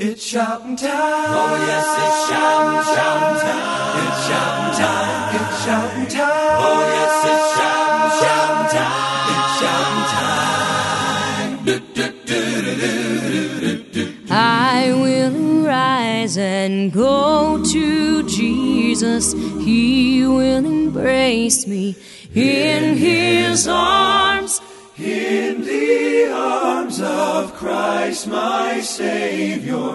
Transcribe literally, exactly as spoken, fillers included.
It's shouting time. Oh yes, it's shouting, shouting time. It's shouting time. It's shouting time. Oh yes, it's shouting, shouting time. It's shouting time. I will rise and go to Jesus. He will embrace me in His arms. In the arms of Christ my Savior.